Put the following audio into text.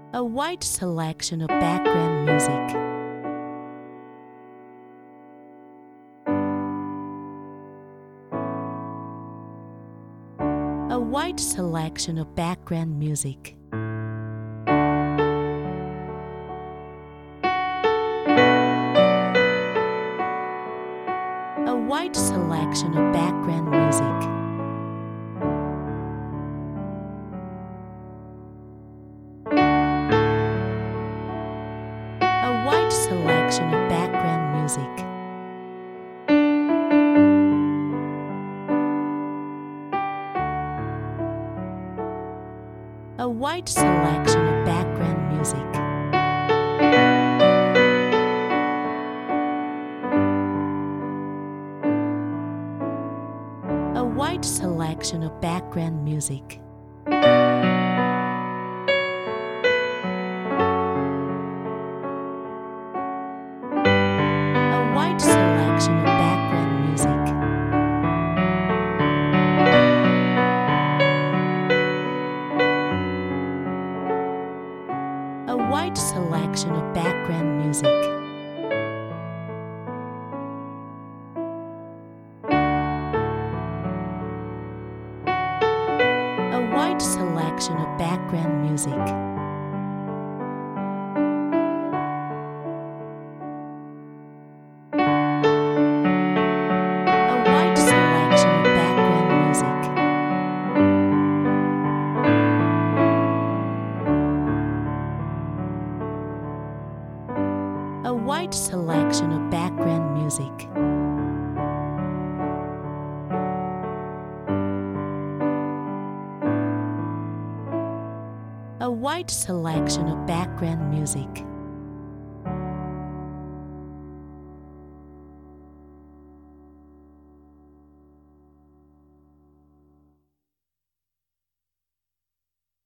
A wide selection of background music. A wide selection of background music. A wide selection of background music. A wide selection of background music. A wide selection of background music. A wide selection of background music. A wide selection of background music. A wide selection of background music. A wide selection of background music. A wide selection of background music. A wide selection of background music. A wide selection of background music.